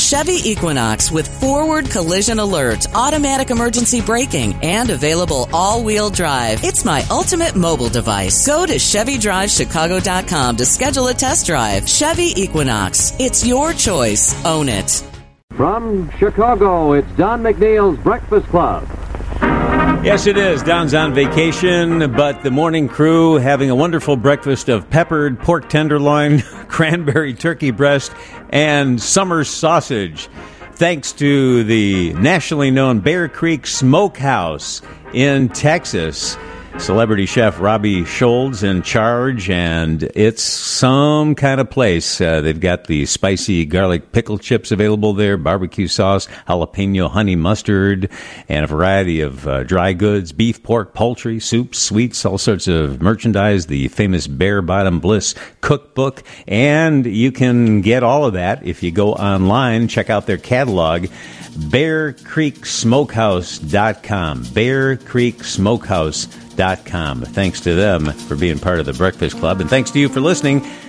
Chevy Equinox with forward collision alert, automatic emergency braking, and available all-wheel drive. It's my ultimate mobile device. Go to ChevyDriveChicago.com to schedule a test drive. Chevy Equinox. It's your choice. Own it. From Chicago, it's Don McNeil's Breakfast Club. Yes, it is. Don's on vacation, but the morning crew having a wonderful breakfast of peppered pork tenderloin, cranberry turkey breast, and summer sausage. Thanks to the nationally known Bear Creek Smokehouse in Texas. Celebrity chef Robbie Scholz in charge, and it's some kind of place. They've got the spicy garlic pickle chips available there, barbecue sauce, jalapeno honey mustard, and a variety of dry goods, beef, pork, poultry, soups, sweets, all sorts of merchandise, the famous Bear Bottom Bliss cookbook, and you can get all of that if you go online, check out their catalog, BearCreekSmokehouse.com, BearCreekSmokehouse.com. Thanks to them for being part of the Breakfast Club, and thanks to you for listening.